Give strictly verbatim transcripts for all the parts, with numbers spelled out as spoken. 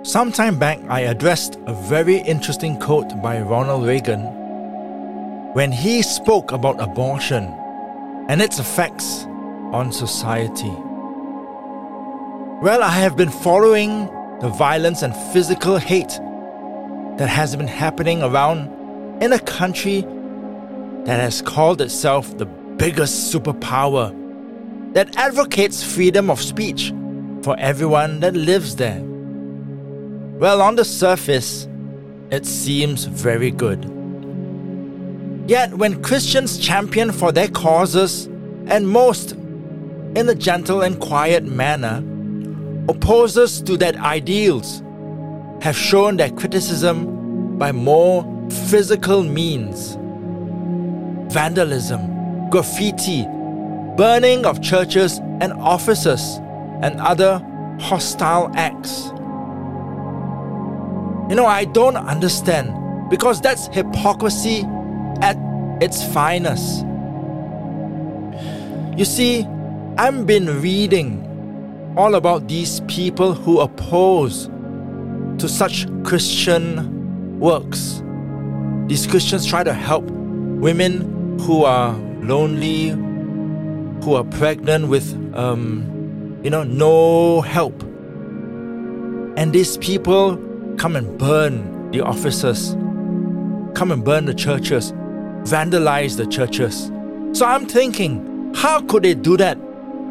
Some time back, I addressed a very interesting quote by Ronald Reagan when he spoke about abortion and its effects on society. Well, I have been following the violence and physical hate that has been happening around in a country that has called itself the biggest superpower, that advocates freedom of speech for everyone that lives there. Well, on the surface, it seems very good. Yet when Christians champion for their causes, and most in a gentle and quiet manner, opposers to their ideals have shown their criticism by more physical means. Vandalism, graffiti, burning of churches and offices, and other hostile acts. You know, I don't understand, because that's hypocrisy at its finest. You see, I've been reading all about these people who oppose to such Christian works. These Christians try to help women who are lonely, who are pregnant with, um, you know, no help. And these people come and burn the offices, come and burn the churches, vandalize the churches. So I'm thinking, how could they do that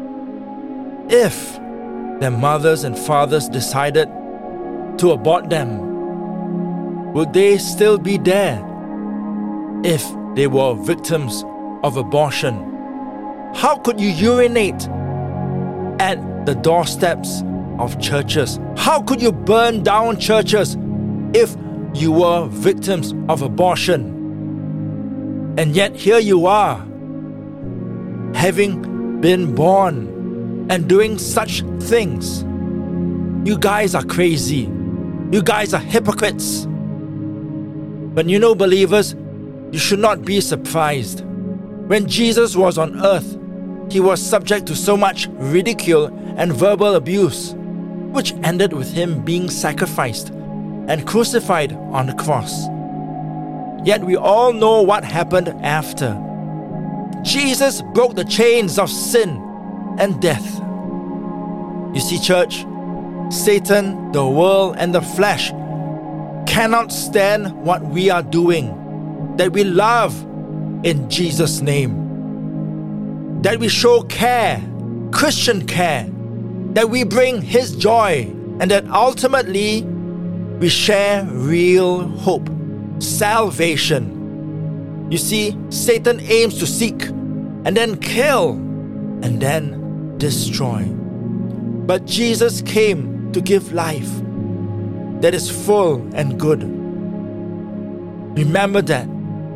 if their mothers and fathers decided to abort them? Would they still be there if they were victims of abortion? How could you urinate at the doorsteps of churches? How could you burn down churches if you were victims of abortion? And yet here you are, having been born and doing such things. You guys are crazy. You guys are hypocrites. But you know, believers, you should not be surprised. When Jesus was on earth, he was subject to so much ridicule and verbal abuse, which ended with him being sacrificed and crucified on the cross. Yet we all know what happened after. Jesus broke the chains of sin and death. You see, church, Satan, the world, and the flesh cannot stand what we are doing, that we love in Jesus' name, that we show care, Christian care, that we bring His joy, and that ultimately we share real hope, salvation. You see, Satan aims to seek and then kill and then destroy. But Jesus came to give life that is full and good. Remember that.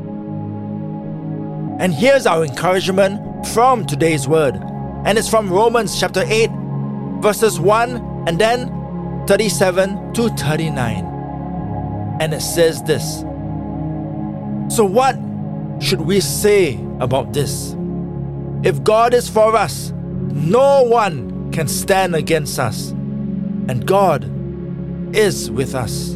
And here's our encouragement from today's word. And it's from Romans chapter eight, verses one and then thirty-seven to thirty-nine. And it says this. So what should we say about this? If God is for us, no one can stand against us. And God is with us.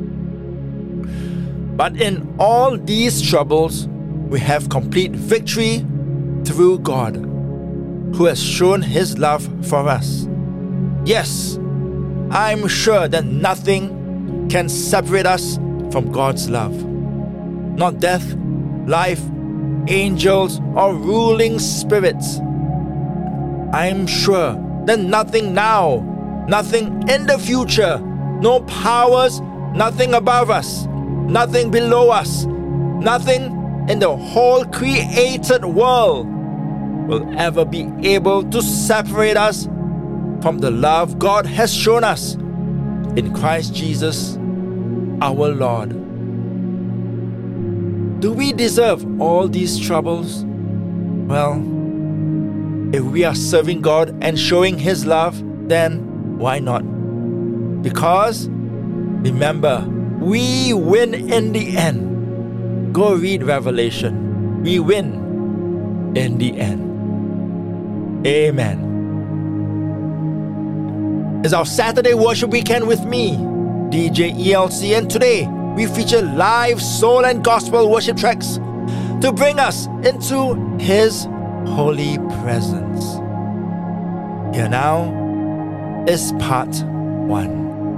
But in all these troubles, we have complete victory through God, who has shown His love for us. Yes, I'm sure that nothing can separate us from God's love. Not death, life, angels, or ruling spirits. I'm sure that nothing now, nothing in the future, no powers, nothing above us, nothing below us, nothing in the whole created world will ever be able to separate us from the love God has shown us in Christ Jesus, our Lord. Do we deserve all these troubles? Well, if we are serving God and showing His love, then why not? Because, remember, we win in the end. Go read Revelation. We win in the end. Amen. It's our Saturday worship weekend with me, D J E L C, and today we feature live soul and gospel worship tracks to bring us into His holy presence. Here now is part one.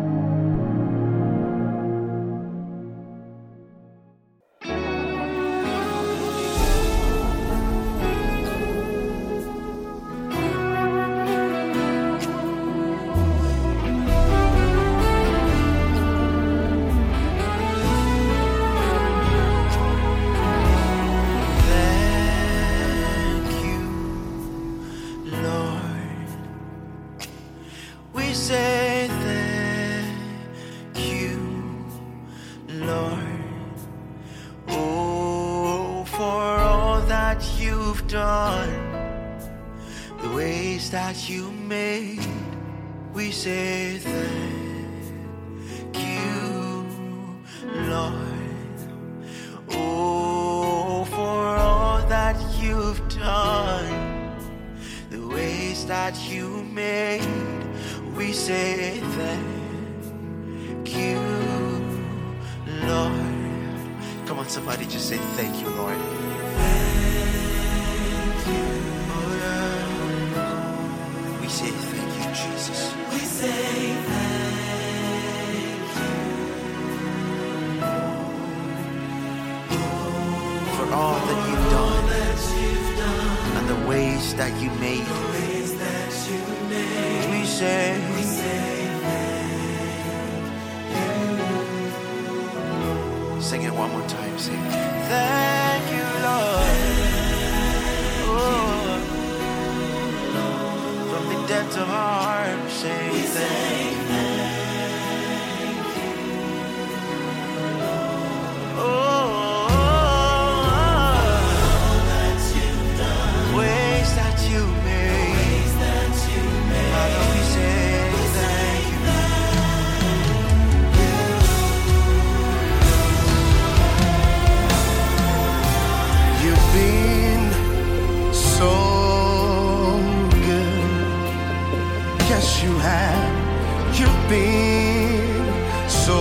Somebody just say thank you, Lord. We say thank you, Jesus. We say thank you for all that you've done and the ways that you made. We say sing it one more time. Sing, thank you, Lord. Oh, from the depths of our heart, we say thank you. Oh, ways that you made. Father, we say thank you. You've been so good. Yes, you have. You've been so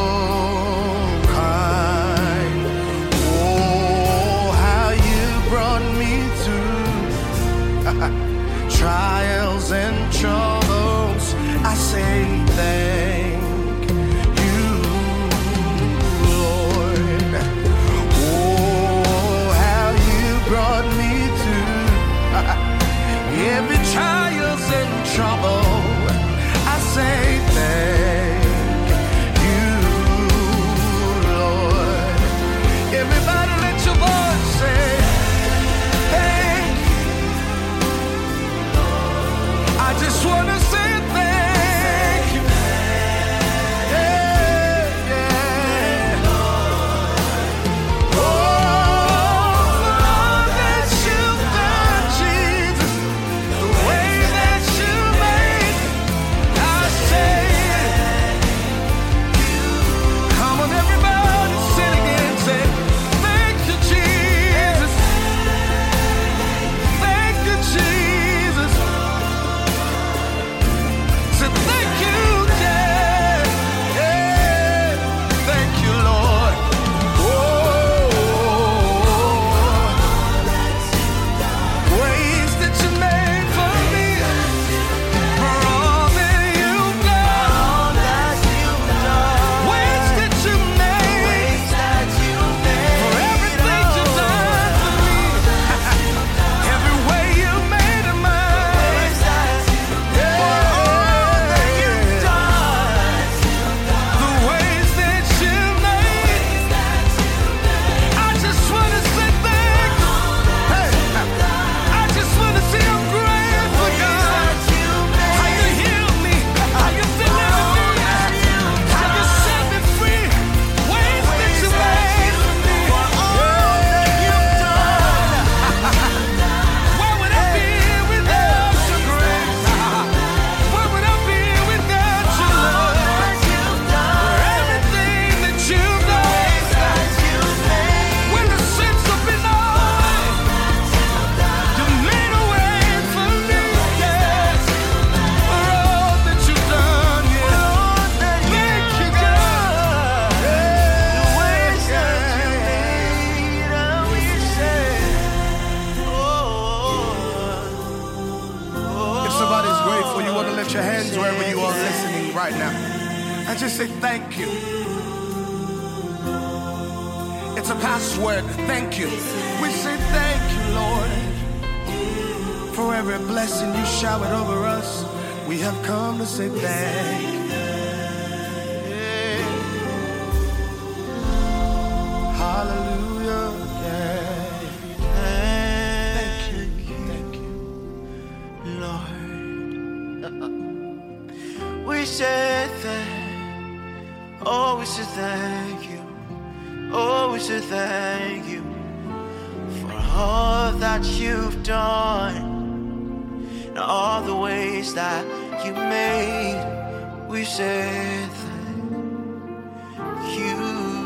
kind. Oh, how you brought me through trials and troubles. I say thank you, Lord. Oh, how you brought me through every trials and trouble. I say thank you, Lord. Everybody let your voice say thank you. I just want to say thank you. Yeah, yeah. Oh, for all that you've done, Jesus, the way that you made, I say, come on, everybody, sing again, say, thank you, Jesus. Thank you, Jesus. somebody's grateful, you want to lift your hands wherever you are listening right now and just say thank you. It's a password, thank you. We say thank you, Lord, for every blessing you showered over us. We have come to say thank you. Yeah. Hallelujah. Yeah. Thank you, thank you, Lord. We say thank, oh, we say thank you, oh, we say thank you for all that you've done and all the ways that you made. We say thank you.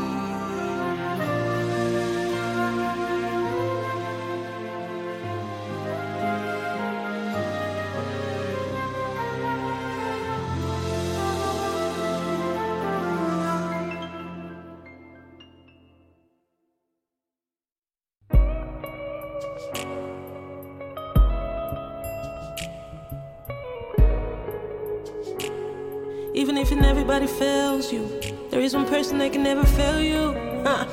Even if everybody fails you, there is one person that can never fail you. Huh.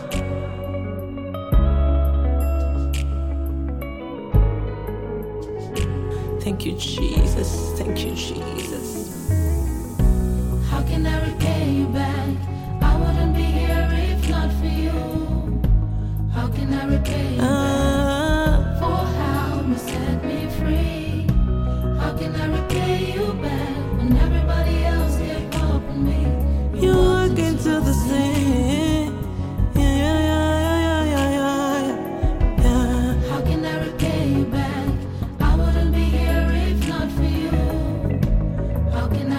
Thank you, Jesus. Thank you, Jesus. How can I repay you back? I wouldn't be here if not for you. How can I repay you back for how you set me free? How can I repay you back when everybody else gave up on me? You look into the sea. Yeah, yeah, yeah, yeah, yeah, yeah. How can I repay you back? I wouldn't be here if not for you. How can I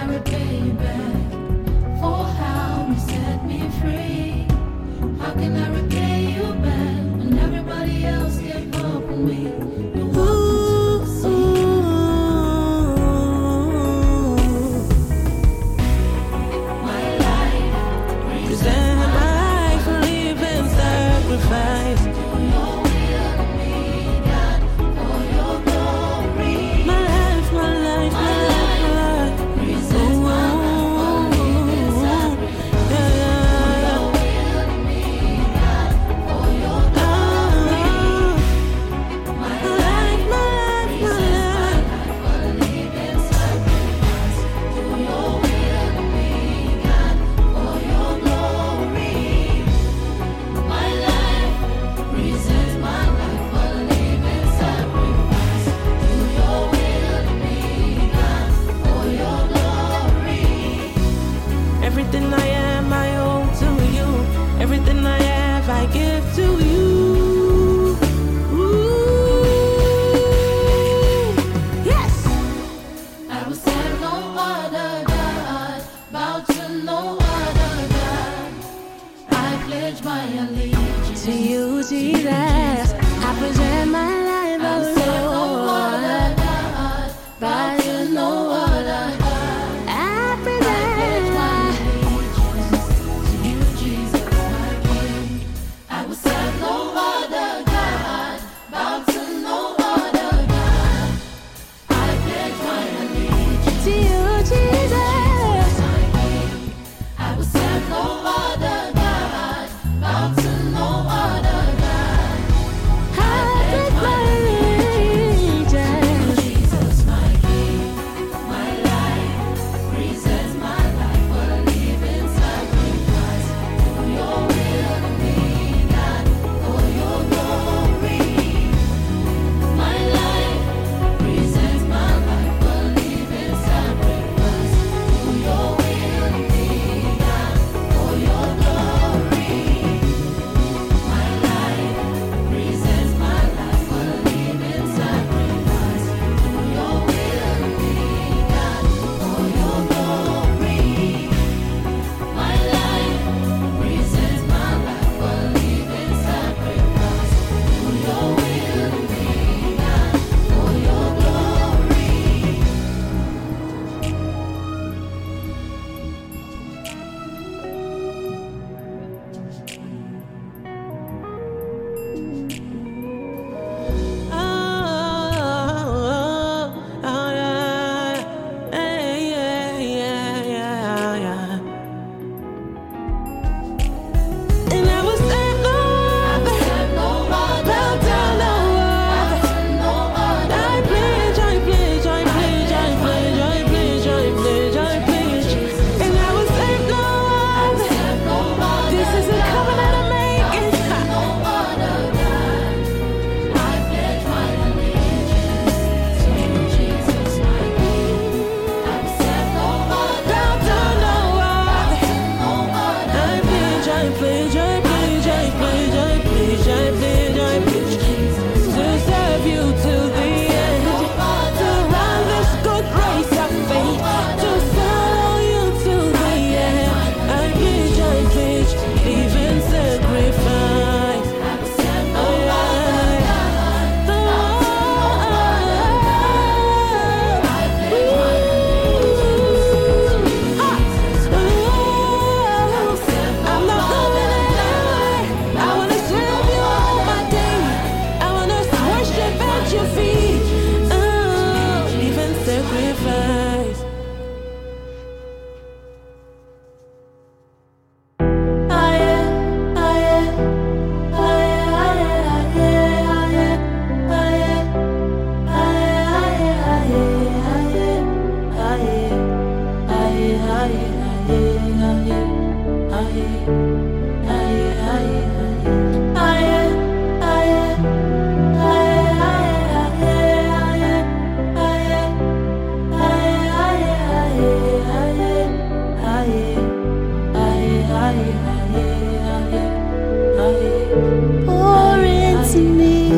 Pour into me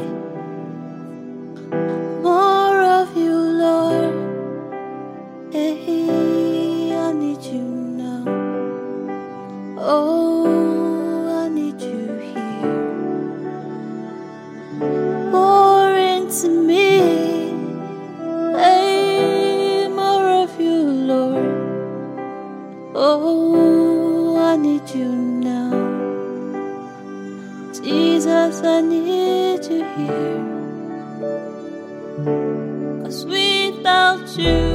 more of you, Lord. Hey, I need you now. Oh, I need you here. Pour into me, hey, more of you, Lord. Oh, I need you now. Jesus, I need you here. 'Cause without you,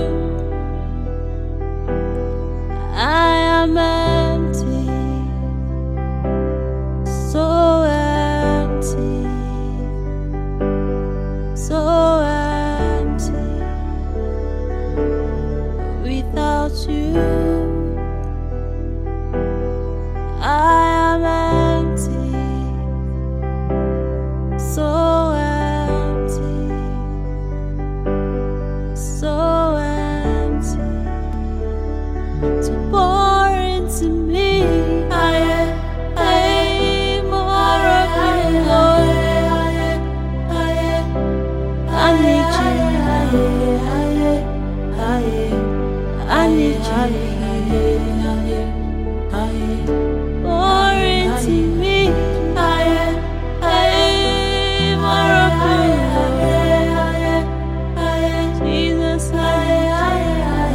I am empty, so empty, so empty. Without you, I am empty, so empty, so empty. So pour into me, I am, I am more of you, Lord. I need you, I need you. Pour into me, I am, I am more of you, Lord. Jesus, I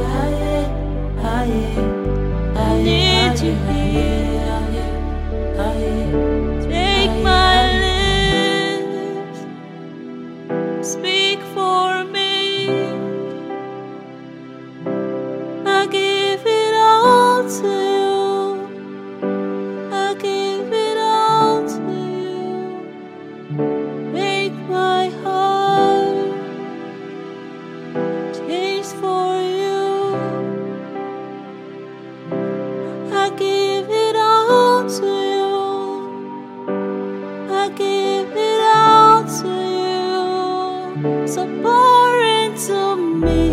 need you here. Take my lips, speak for me. I give it all to you. I give it all to you. Make my heart taste for you. I give it all to you. I give it all to you. So pour into me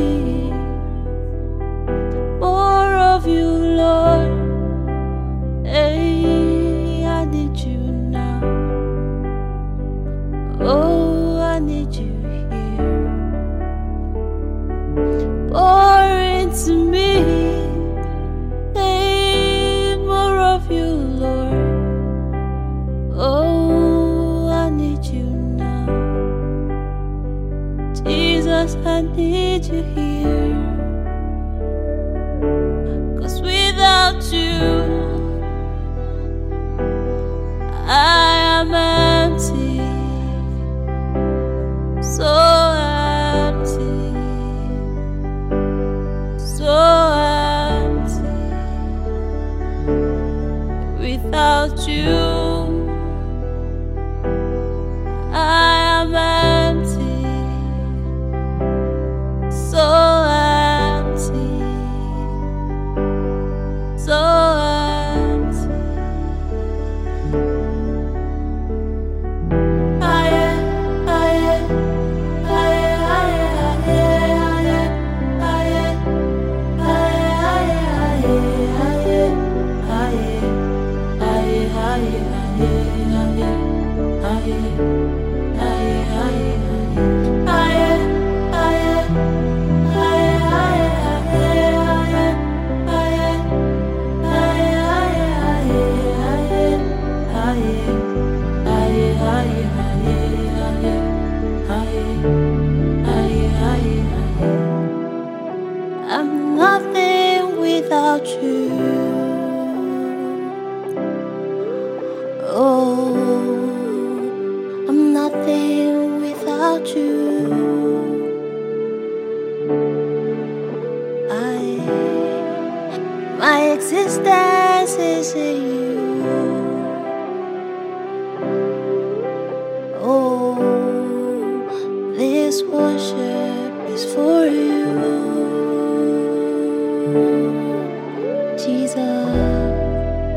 more of you, Lord. Hey, I need you now. Oh, I need you here. Pour into me, hey, more of you, Lord. Oh, I need you now. Jesus, I need you here. 'Cause without you, I am empty, so empty, so empty. Without you, I am empty, so empty, so empty. I am, I am, I am, I am, I am, I am, I am, I I'm nothing without you. Oh, I'm nothing without you. I, my existence is in you. Oh, this worship is for you. Jesus,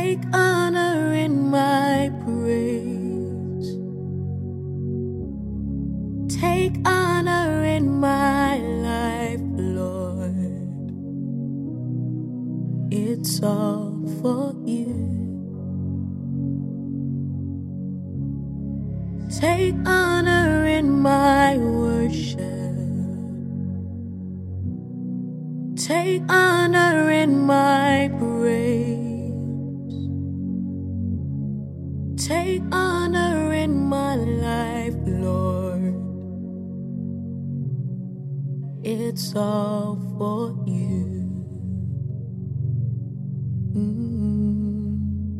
Take honor in my praise. Take honor in my life, Lord. It's all for you. Take honor in my worship. Take honor in my praise. Take honor in my life, Lord. It's all for you. Mm.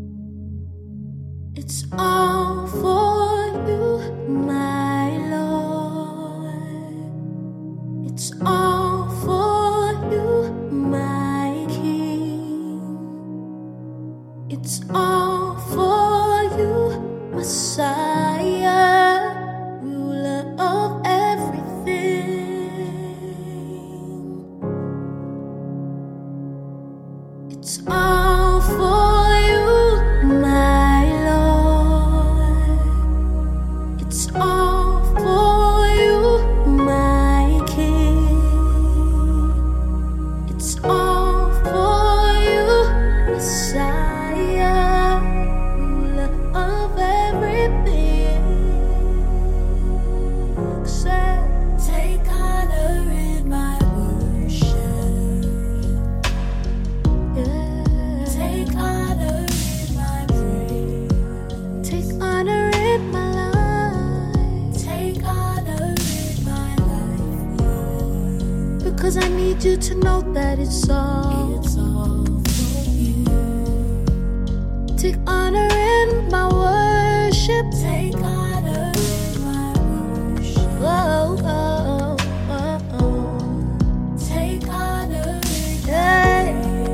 It's all for you, my Lord. It's all for you, my King. It's all for you, Messiah, ruler of everything. It's all for you, my Lord. It's all for you, my King. It's all for you, Messiah, ruler of everything. Say, take honor in my worship. Yeah. Take honor in my praise. Take honor in my life. Take honor in my life, Lord. Because I need you to know that it's all, it's all for you. Take honor in my worship. Take honor in my worship. Whoa, oh, oh, oh. Take honor in yeah.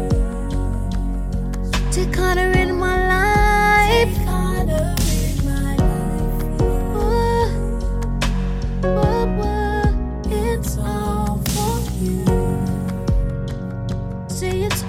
Take honor in my life. Take honor in my life. Whoa, whoa, whoa. It's all for you. Say it's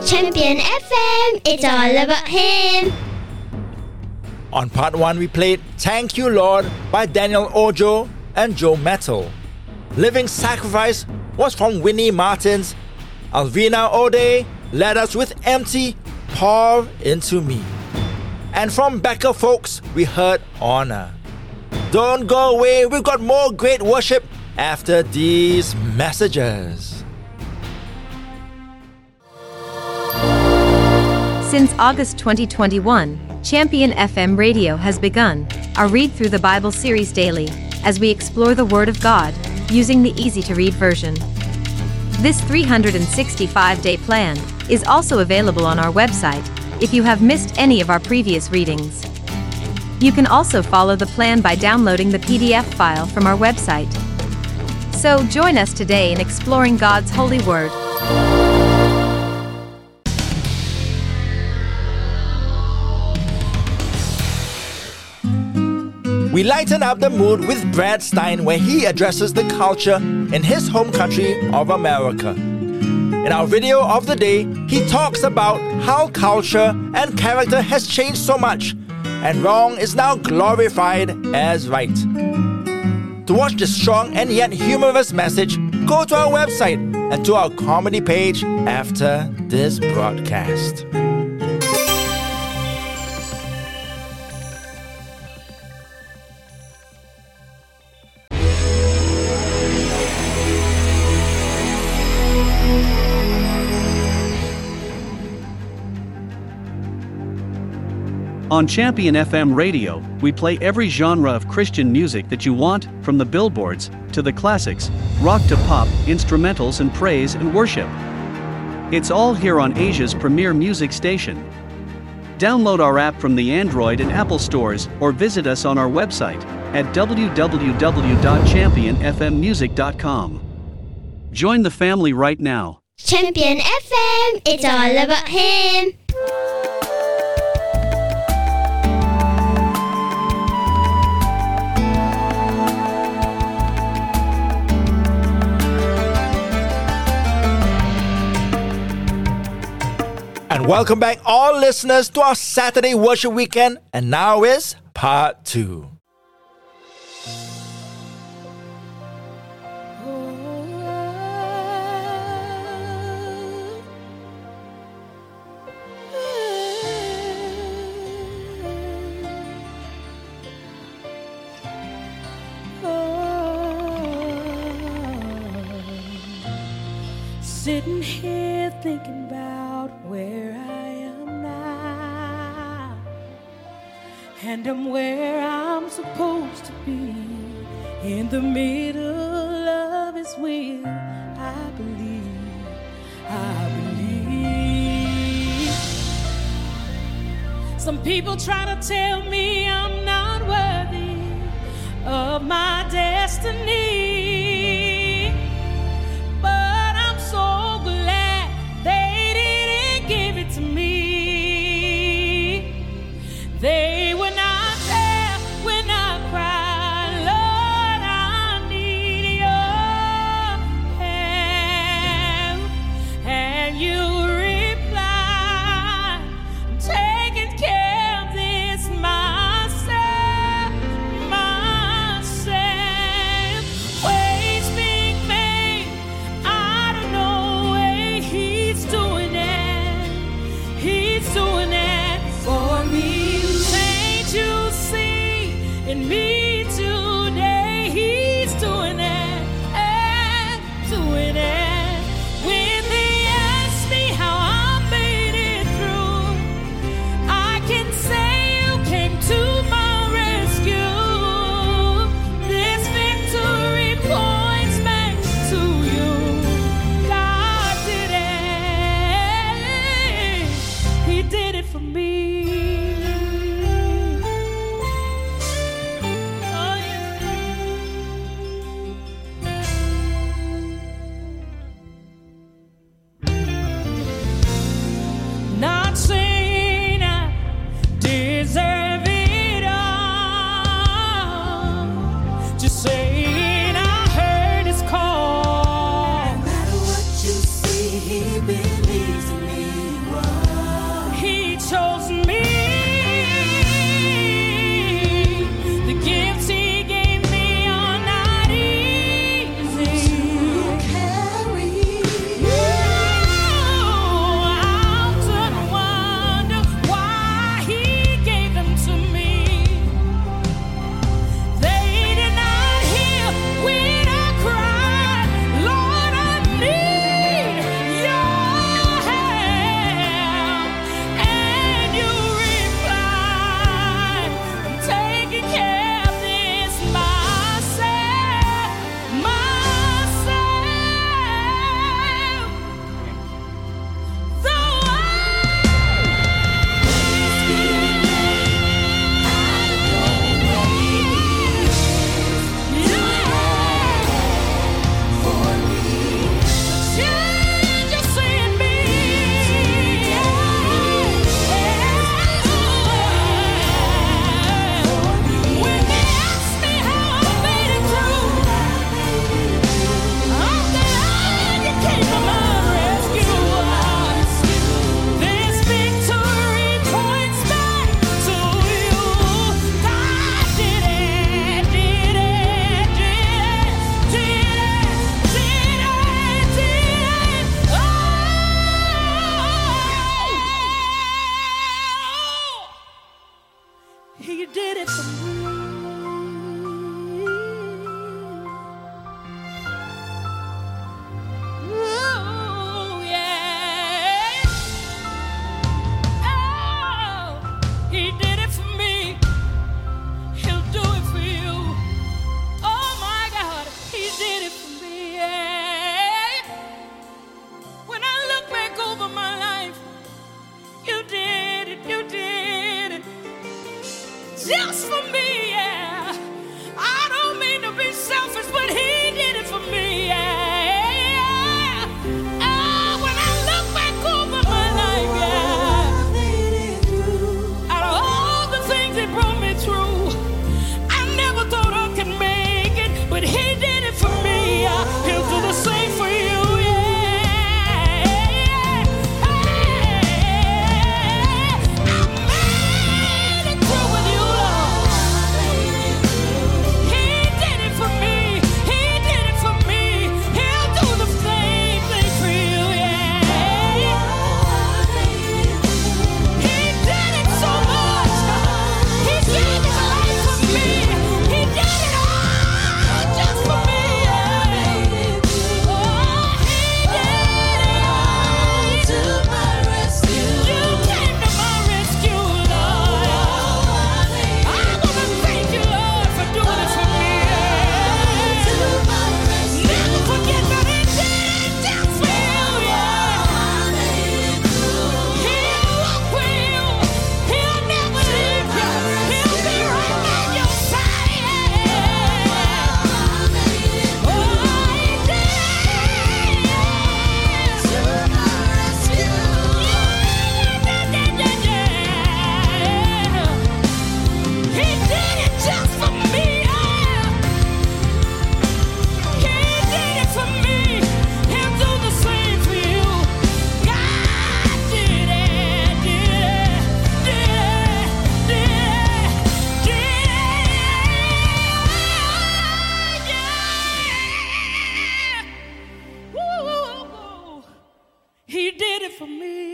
Champion F M, it's all about Him. On part one, we played Thank You Lord by Daniel Ojo and Joe Mettle. Living Sacrifice was from Winnie Martins. Alvina O'Day led us with Empty, Pour Into Me. And from Becca Folks, we heard Honor. Don't go away, we've got more great worship after these messages. Since August twenty twenty-one, Champion F M Radio has begun our Read Through the Bible series daily as we explore the Word of God using the easy-to-read version. This three hundred sixty-five day plan is also available on our website if you have missed any of our previous readings. You can also follow the plan by downloading the P D F file from our website. So join us today in exploring God's holy Word. We lighten up the mood with Brad Stein, where he addresses the culture in his home country of America. In our video of the day, he talks about how culture and character has changed so much, and wrong is now glorified as right. To watch this strong and yet humorous message, go to our website and to our comedy page after this broadcast. On Champion F M Radio, we play every genre of Christian music that you want, from the billboards to the classics, rock to pop, instrumentals and praise and worship. It's all here on Asia's premier music station. Download our app from the Android and Apple stores or visit us on our website at w w w dot champion f m music dot com. Join the family right now. Champion F M, it's all about Him. And welcome back all listeners to our Saturday worship weekend, and now is part two. Sitting here thinking about where I am now, and I'm where I'm supposed to be, in the middle of His will. I believe, I believe. Some people try to tell me I'm not worthy of my destiny, so glad they didn't give it to me. They were not there when I cried, Lord, I need your help. And you replied, I'm taking care of this myself, myself. Well,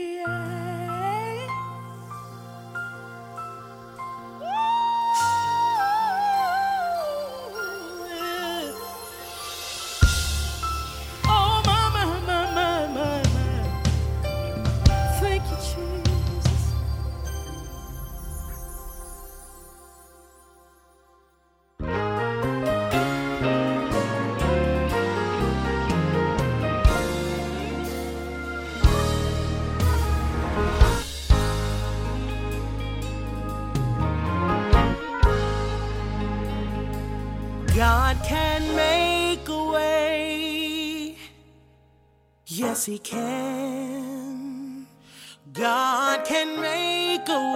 Oh, my, my, my, my, my, my. Thank you, Jesus. God can make a way. Yes, He can. God can make a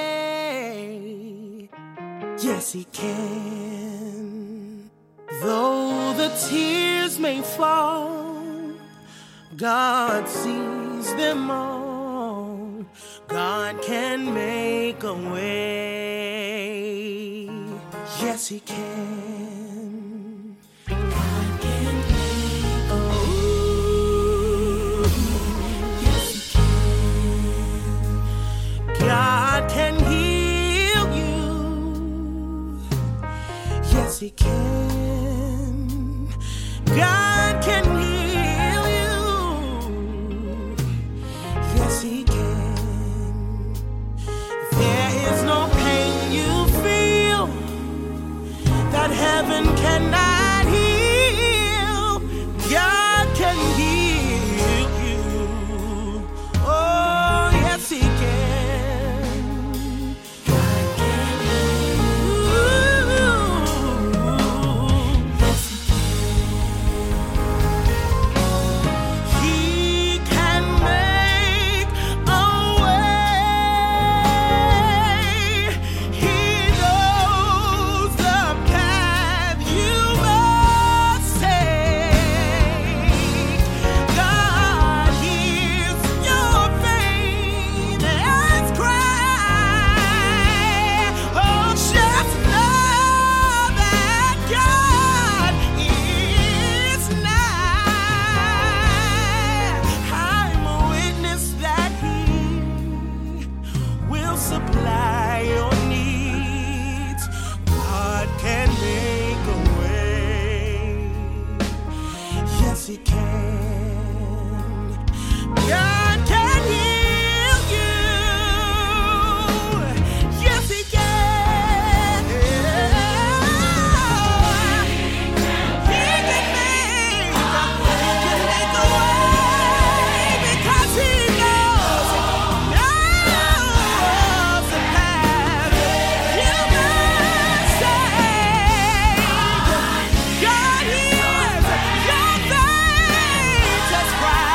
way. Yes, He can. Though the tears may fall, God sees them all. God can make a way. Yes, He can. God can make a way. Yes, He can. God can heal you. Yes, He can. God can heal you. Yes, He can. There is no pain you feel that heaven cannot heal. God can heal you. Oh, yes, He can. God can heal you. Yes, He can. He can make a way. He knows the path you must take. God hears your faintest cry. Oh, just know that God is nigh. I'm a witness that He will supply your needs. God can make a way. Yes, He can. God can heal you. Yes, He can. He can make, He can make a way because He knows, knows the path you must take. God hears your faintest cry.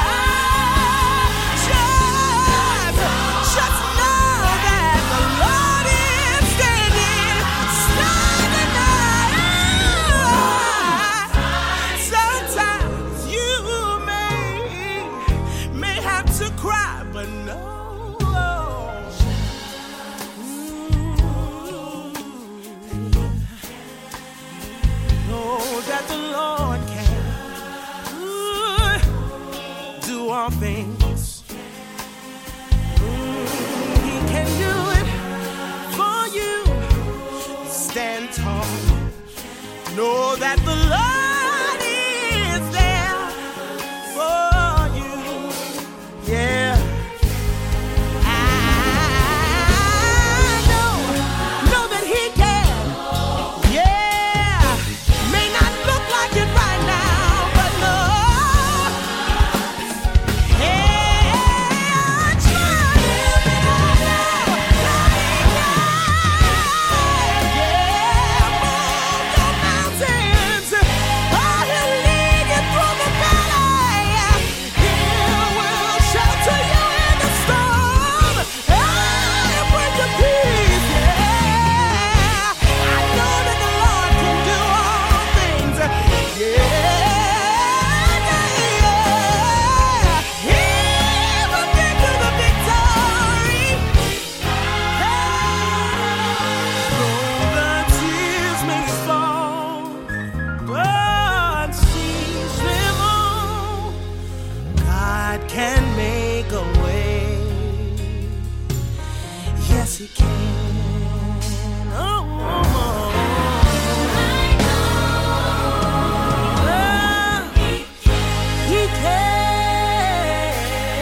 Just, just know that the Lord is standing, standing by. Sometimes you may, may have to cry, but no. Know that the Lord can do all things. He can do it for you. Stand tall. Know that the Lord is there for you. Yeah. I know, know that He can. Yeah. May not look like it right now, but no. Yeah, try it. Yeah, move your mountains. Yes, he can. Oh, oh, oh. I know oh, he can. He can.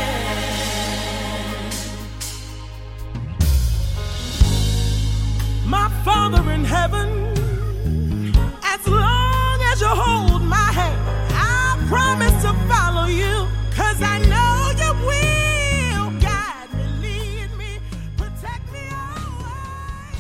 My Father in heaven, as long as you hold my hand, I promise to follow you, 'cause I know you will guide me, lead me, protect me always.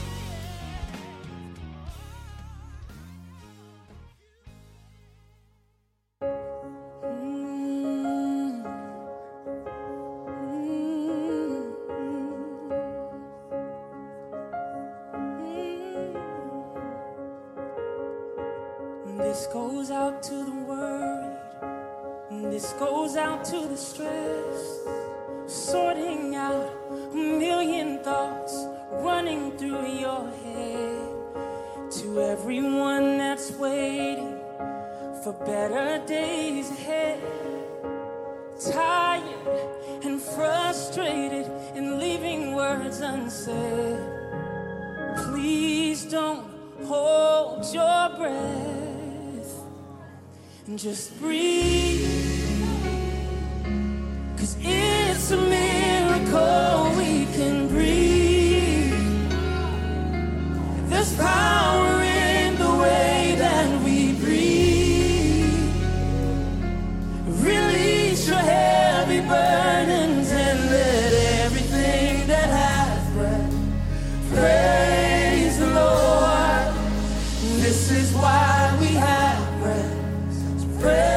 This goes out to the world. This goes out to the stress, sorting out a million thoughts running through your head. To everyone that's waiting for better days ahead, tired and frustrated and leaving words unsaid, please don't hold your breath and just breathe. 'Cause it's a miracle we can breathe. There's power in the way that we breathe. Release your heavy burdens and let everything that has breath praise the Lord. This is why we have breath. So praise.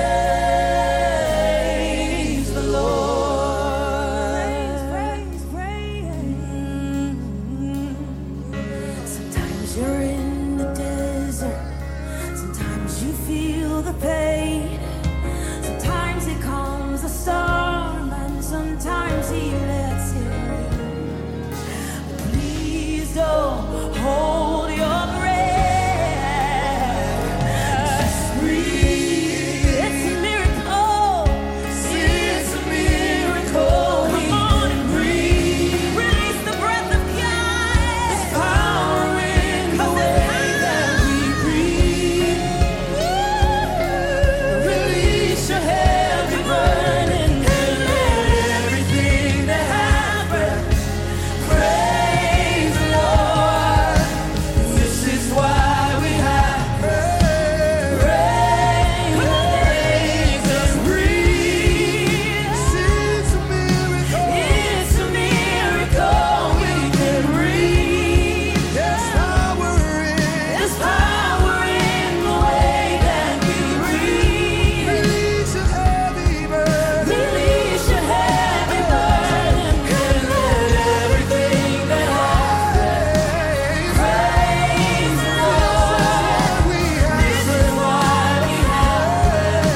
Pain. Sometimes it comes a storm, and sometimes he lets it rain. But please don't hold your breath. Just breathe. It's a miracle. It's a miracle. Come on and breathe. Release the breath of God. There's power in the way that we breathe. Your heavy burden and let everything that has breath praise the Lord. This is why we have praise. Praise, just breathe. It's a miracle. It's a miracle we can breathe. There's power in. There's power in the way that we breathe. Release your heavy burden and let everything that has breath praise the Lord. This is why we have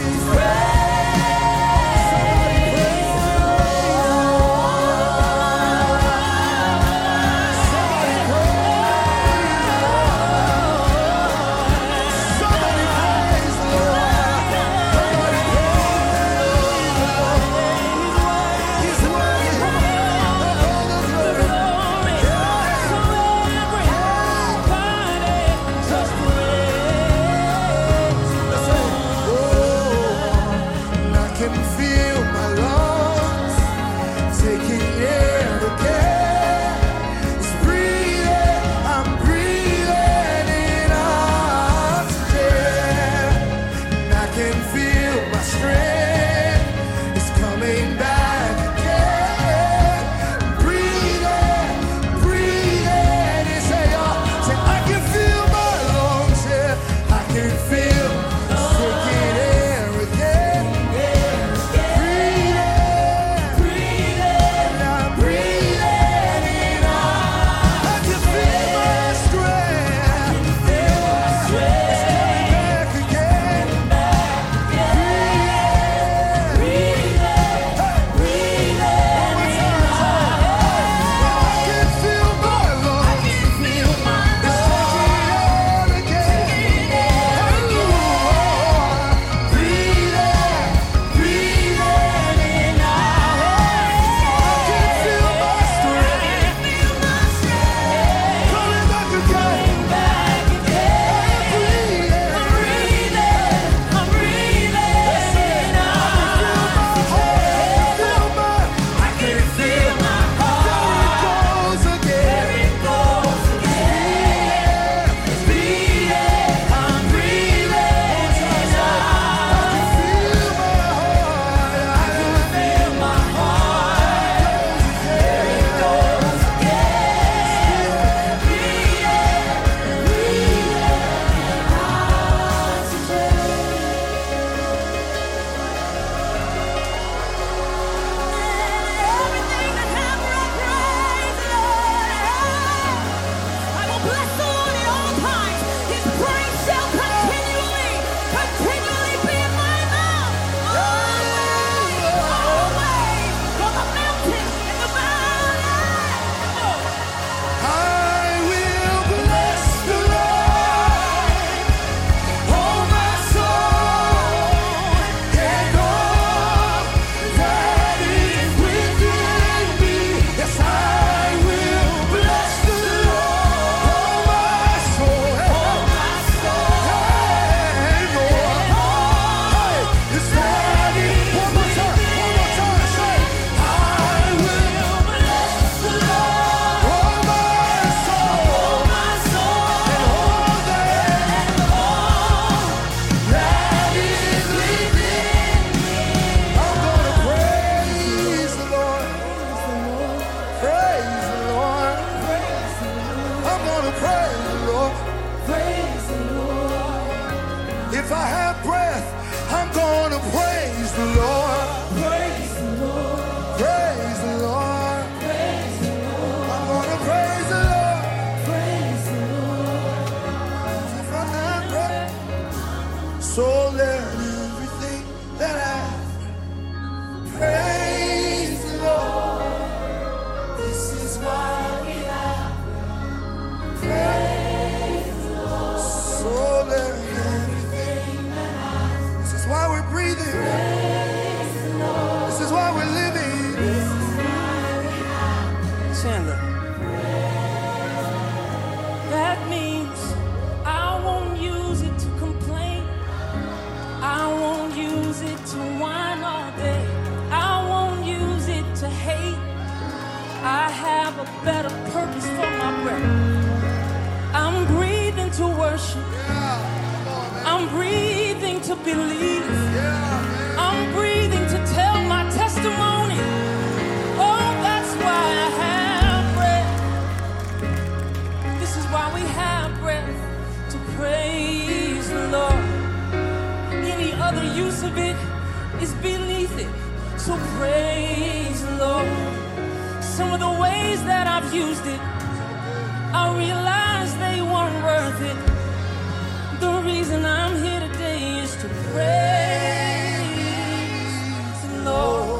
I can feel my lungs taking air again. It's breathing, I'm breathing in oxygen. And I can feel my strength is coming back again. Breathing, breathing. You say, oh, say, I can feel my lungs, yeah. I can feel taking air again. Breathing, breathing, I'm I have breath, I'm gonna praise the Lord. Praise the Lord. Praise the Lord. Praise the Lord. I'm gonna praise the Lord. Praise the Lord. If I have breath, so let everything that I praise the Lord. This is why we have praise the Lord. So let everything that I this is why we're breathing. Praise the Lord. This is why we're living. This is why we have Chandler. That means I won't use it to complain. I won't use it to whine all day. I won't use it to hate. I have a better purpose for my breath. I'm breathing to worship. I'm breathing to believe. I'm breathing to tell my testimony. Oh, that's why I have breath. This is why we have breath, to praise the Lord. Any other use of it is beneath it. So praise the Lord. Some of the ways that I've used it, I realized they weren't worth it. The reason I'm here today is to praise the Lord.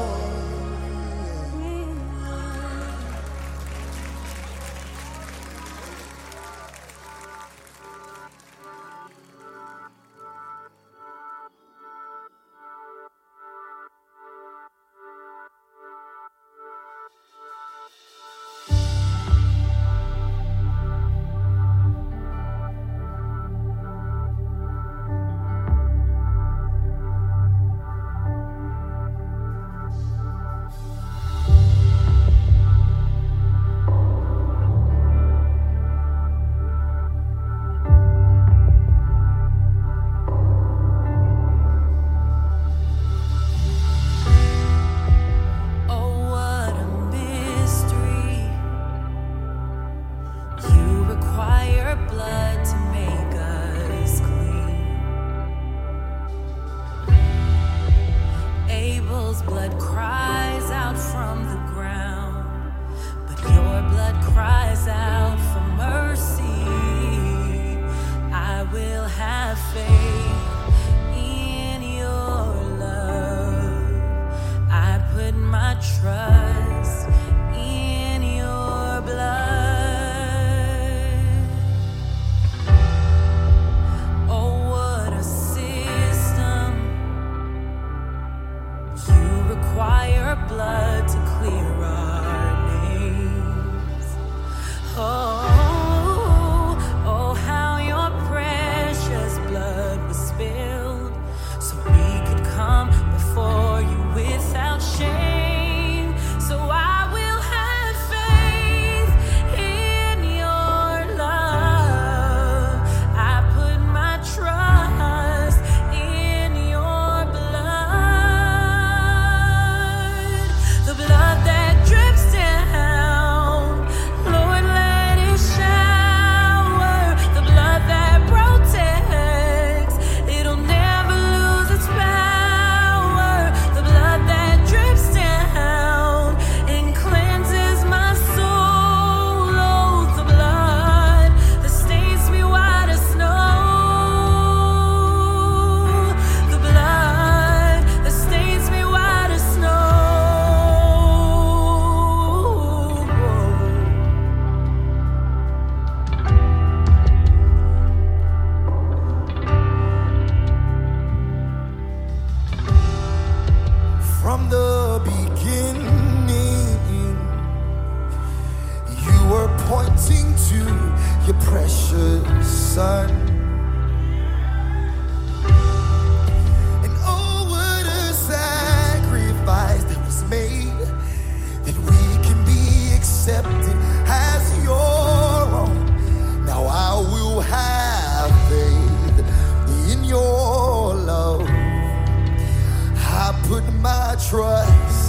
Trust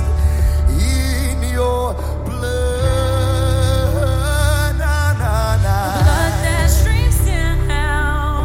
in your blood. Nah, nah, nah. Blood that streams down.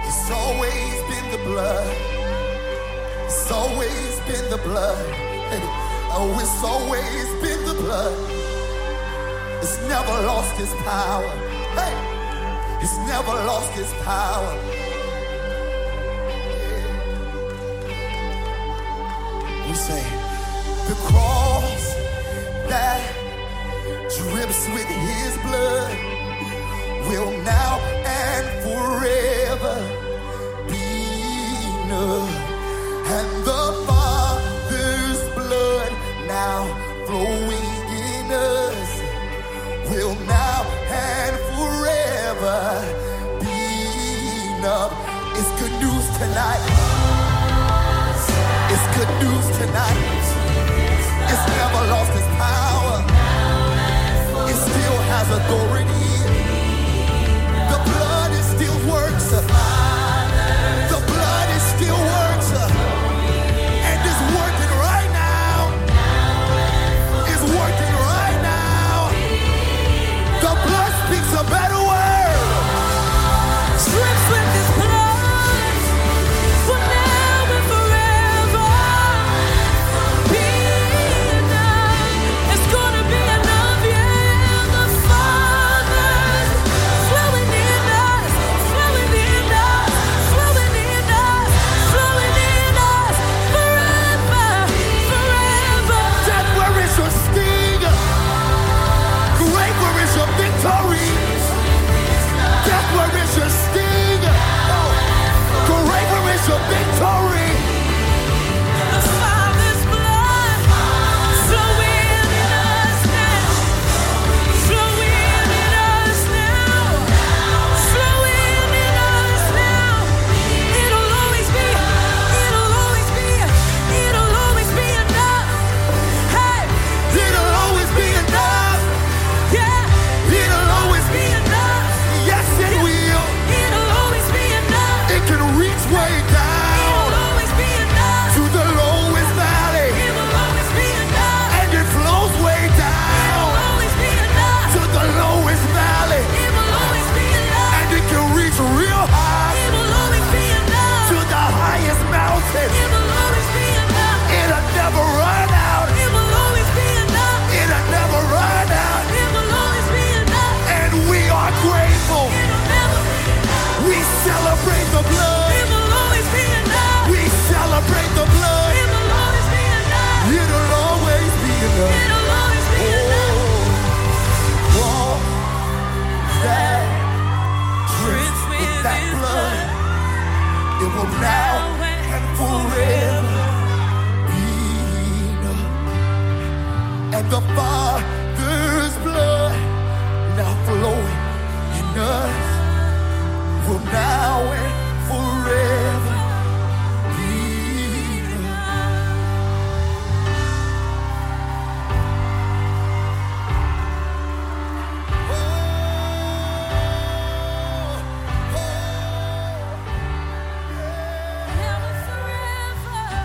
It's always been the blood. It's always been the blood. Oh, it's always been the blood. It's never lost its power. Hey, it's never lost its power. Yeah. We say the cross that drips with his blood will now and forever be enough. And the Father's blood now flowing in us will now and forever be enough. It's good news tonight. It's good news tonight. It's never lost its power. It still has authority. The blood is still works. The blood is still works. And it's working right now. It's working right now. The blood speaks a better word. Strips with his blood for now and forever. Be enough. It's gonna be enough, yeah. The Father's flowing in us, flowing in us, flowing in us, flowing in us forever, forever. Death, where is your sting? Grave, where is your victory? Death, where is your sting? Oh. Grave, where is your victory? The Father's blood flowing in us now, flowing in us now, flowing in us now. It'll always be, it'll always be, it'll always be enough. Hey, It'll always be enough. yeah, It'll always be enough. Yes, it will. it'll always be enough. It can reach way down It'll always be enough. to the lowest valley, It will always be enough. and it flows way It down will always be enough. to the lowest valley, It will always be enough. and it can reach real high It will always be enough. to the highest mountain. It will always be enough. It'll never run out. It will always be enough. It'll never run out. It will always be enough. And we are grateful. It'll never be enough. We celebrate the blood. It will always be enough. We celebrate the blood. It will always be enough. It'll always be enough. It'll always be enough. Oh, all that drips with that blood, it will now and forever be enough. And the Father's blood now flowing in us will now and forever be Never forever.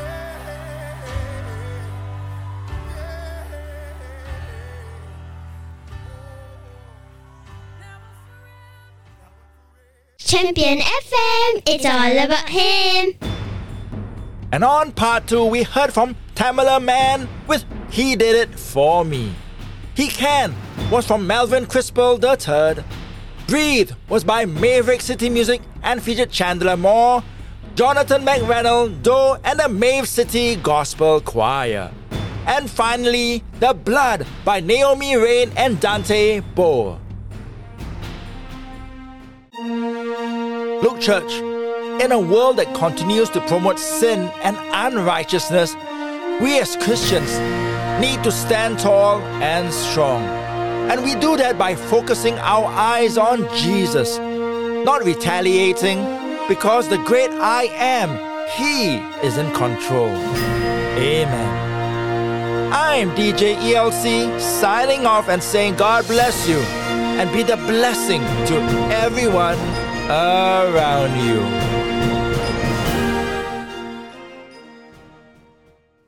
Champion F M, it's all about him. And on part two, we heard from Tamala Man with He Did It For Me. He Can was from Melvin Crispell the third. Breathe was by Maverick City Music and featured Chandler Moore, Jonathan McReynolds, Doe, and the Mave City Gospel Choir. And finally, The Blood by Naomi Rain and Dante Bowe. Look, church, in a world that continues to promote sin and unrighteousness, we as Christians need to stand tall and strong. And we do that by focusing our eyes on Jesus, not retaliating, because the great I Am, He is in control. Amen. I'm D J E L C signing off and saying God bless you and be the blessing to everyone around you.